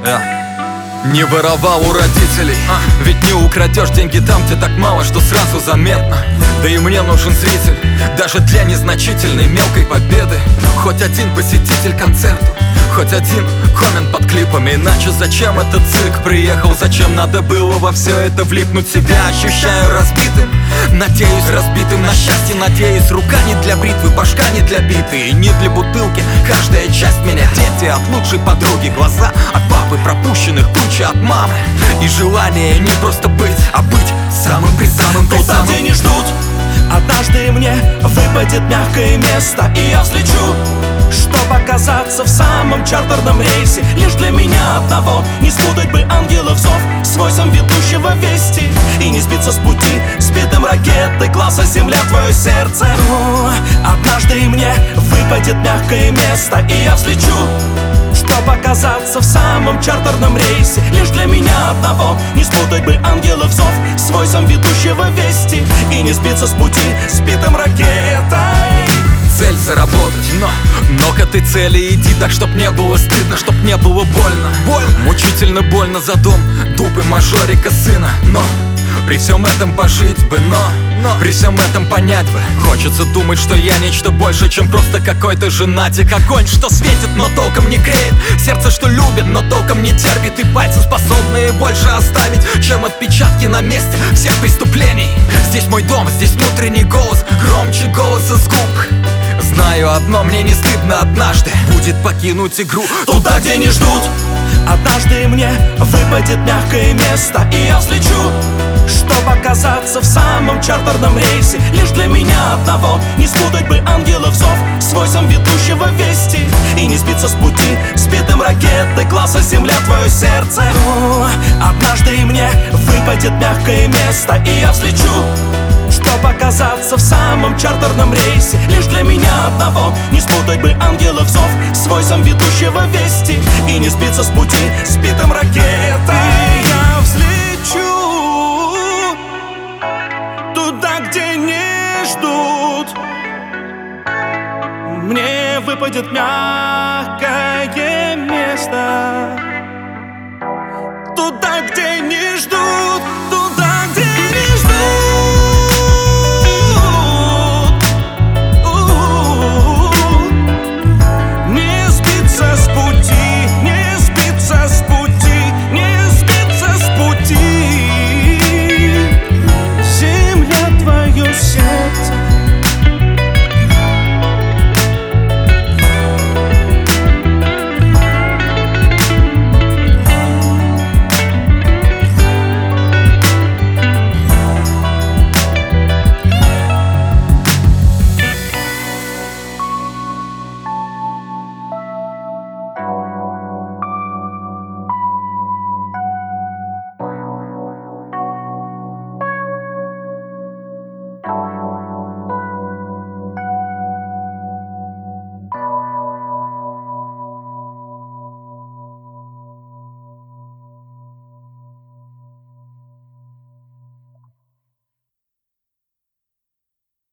Не воровал у родителей, ведь не украдешь деньги там, где так мало, что сразу заметно. Да и мне нужен зритель, даже для незначительной мелкой победы. Хоть один посетитель концерта, хоть один коммент под клипами. Иначе зачем этот цирк приехал? Зачем надо было во все это влипнуть? Себя ощущаю разбитым, надеюсь разбитым на счастье. Надеюсь, рука не для бритвы, башка не для биты и не для бутылки. Каждая часть меня, дети от лучшей подруги, глаза от папы, пропущенных куча от мамы. И желание не просто быть, а быть самым-присамым. Туда, где не ждут, однажды мне выпадет мягкое место, и я взлечу, чтоб оказаться в самом чартерном рейсе. Лишь для меня одного не спутать бы ангелов зов с войсом ведущего вести, и не сбиться с пути сбитым ракетой класса «Земля, твое сердце». Однажды мне выпадет мягкое место, и я взлечу, чтоб оказаться в самом чартерном рейсе. Лишь для меня одного не спутать бы ангелов зов с войсом ведущего вести, и не сбиться с пути сбитым ракетой. Цель заработать, но к этой цели иди так, чтоб не было стыдно, чтоб не было больно. Мучительно больно за дом, дуб и мажорика сына. Но при всем этом пожить бы, но при всем этом понять бы. Хочется думать, что я нечто больше, чем просто какой-то женатик. Огонь, что светит, но толком не греет. Сердце, что любит, но толком не терпит. И пальцы, способные больше оставить, чем отпечатки на месте всех преступлений. Здесь мой дом, здесь внутренний голос, громче голоса с губ. Знаю одно, мне не стыдно однажды будет покинуть игру. Туда, где не ждут, однажды мне выпадет мягкое место, и я взлечу, чтоб оказаться в самом чартерном рейсе. Лишь для меня одного не спутать бы ангелов зов с войсом ведущего вести, и не сбиться с пути сбитым ракетой класса «Земля, твое сердце». Однажды мне выпадет мягкое место, и я взлечу, чтоб оказаться в самом чартерном рейсе. Лишь для меня одного не спутать бы ангелов зов с войсом ведущего вести, и не сбиться с пути сбитым ракетой. Я взлечу туда, где не ждут. Мне выпадет мягкое место,